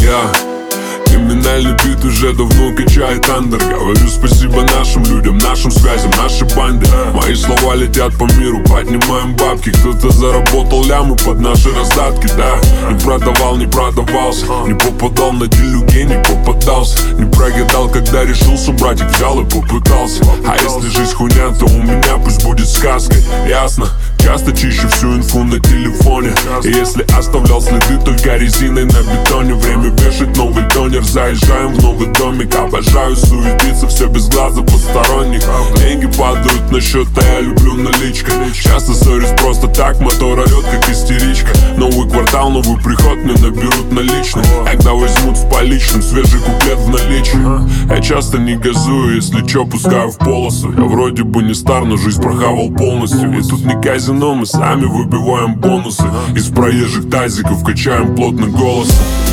я. Криминальный бит уже давно качает андер. Говорю спасибо нашим людям, нашим связям, нашей банде. Мои слова летят по миру, поднимаем бабки. Кто-то заработал лямы под наши раздатки, да. Не продавал, не продавался, не попадал на делюге, не попадался. Не прогадал, когда решился, братик взял и попытался. А если жизнь хуйня, то у меня пусть будет сказкой, ясно? Часто чищу всю инфу на телефоне. И если оставлял следы только резиной на бетоне, время вешать новый тонер. Заезжаем в новый домик, обожаю суетиться, все без глаза посторонних. Деньги падают на счет, а я люблю наличкой. Часто ссорюсь просто так, мотор орет как истеричка. Новый квартал, новый приход, мне наберут наличных. Когда возьмут с поличным, свежий куплет в наличии. Я часто не газую, если чё, пускаю в полосу. Я вроде бы не стар, но жизнь прохавал полностью. И тут не казино, мы сами выбиваем бонусы. Из проезжих тазиков качаем плотно голосом.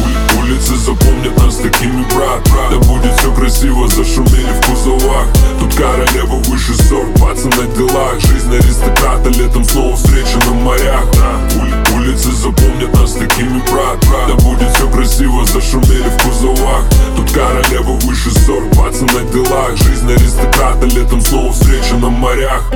Улицы запомнят нас такими, брат. Да будет все красиво, зашумели в кузовах. Тут королева выше сорт, пацан на делах. Жизнь аристократа, летом снова встреча на морях. Улицы запомнят нас такими, брат. Да будет все красиво, зашумели в кузовах. Тут королева выше сорт, пацан на делах. Жизнь аристократа, летом снова встреча на морях.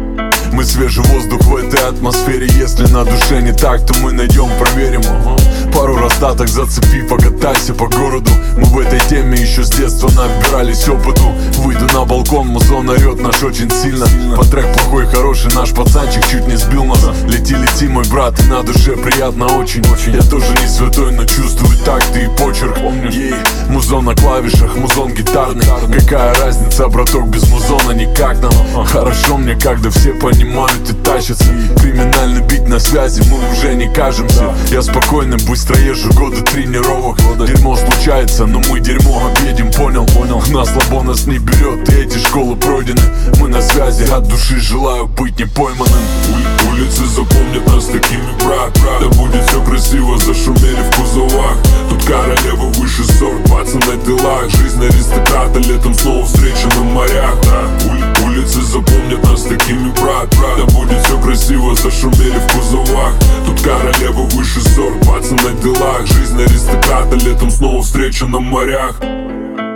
Мы свежий воздух в этой атмосфере. Если на душе не так, то мы найдем, проверим. Пару раз так зацепи, покатайся по городу. Мы в этой теме еще с детства набирались опыту. Выйду на балкон, музон орет наш очень сильно. По трек плохой, хороший, наш пацанчик чуть не сбил нас. Лети, лети, мой брат, и на душе приятно очень. Я тоже не святой, но чувствую такт и почерк. Музон на клавишах, музон гитарный. Какая разница, браток, без музона никак нам. Хорошо мне, когда все понимают и тащатся. Криминальный бит на связи, мы уже не кажемся. Я спокойно, быстро езжу, годы тренировок. Дерьмо случается, но мы дерьмо объедем, понял? На слабо нас не берет, и эти школы пройдены. Мы на связи, от души желаю быть не пойманным. Улицы запомнят нас такими, брат. Да будет все красиво, зашумели в кузовах. Тут королева выше сорт, пацан на делах. Жизнь аристократа, летом снова встреча на морях. Улицы запомнят нас такими, брат. Да будет все красиво, зашумели в кузовах. Тут королева выше сорт, пацан на делах. Жизнь аристократа, летом снова встреча на морях.